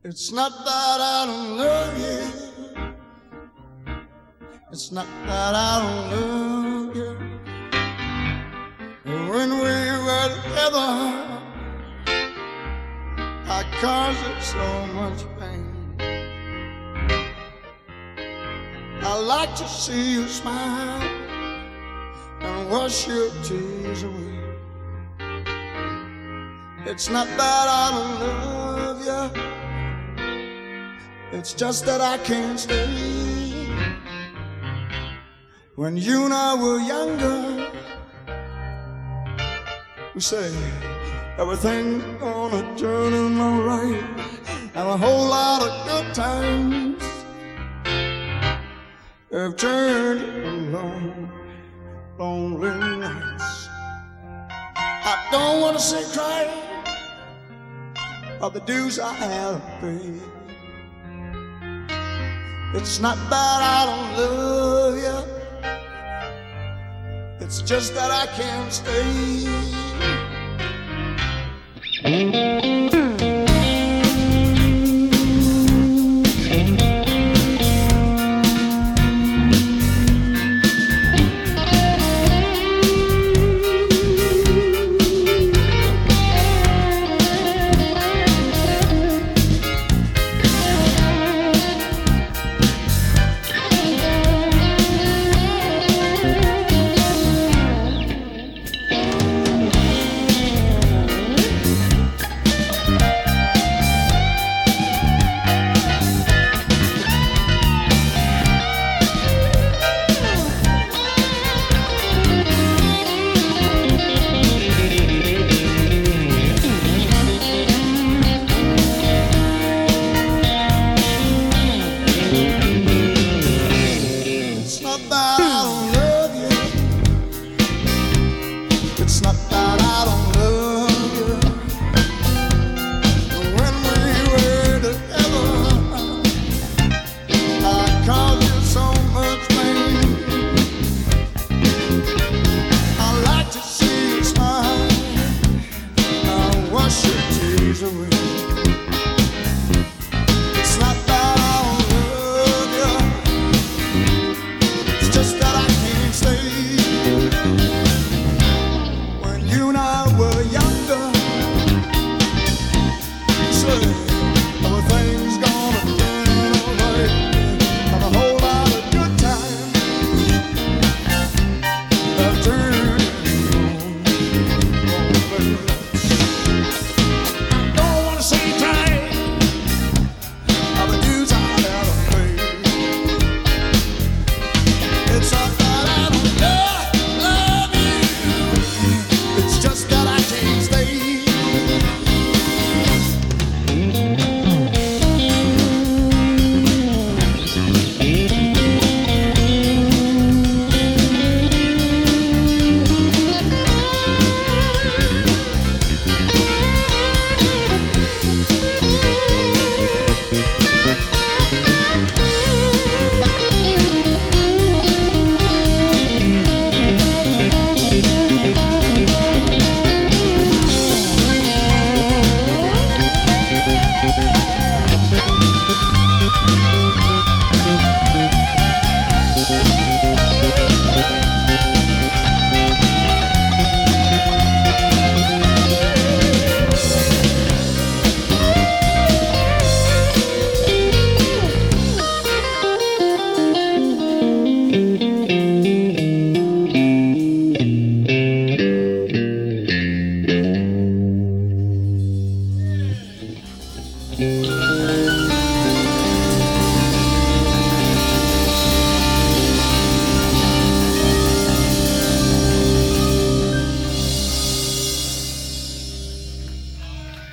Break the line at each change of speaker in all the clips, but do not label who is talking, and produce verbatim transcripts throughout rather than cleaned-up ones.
It's not that I don't love you. It's not that I don't love you. When we were together, I caused you so much pain. I like to see you smile and wash your tears away. It's not that I don't love you. It's just that I can't stay. When you and I were younger, we say everything's gonna turn in alright, and a whole lot of good times have turned alone, lonely nights. I don't wanna see crying of the dues I have paid. It's not that I don't love you. It's just that I can't stay. It's not that I don't love you. When we were together, I caused you so much pain. I like to see you smile, I'll wash your tears away. It's not that I don't love you. It's just that I can't stay. You and I were younger, so everything's gonna turn alright, and a whole lot of good times have turned on. I don't wanna see you crying of the dues I have paid. It's not that I don't love. It's just that I can't stay.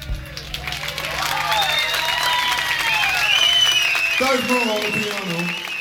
Dave Moore on the piano.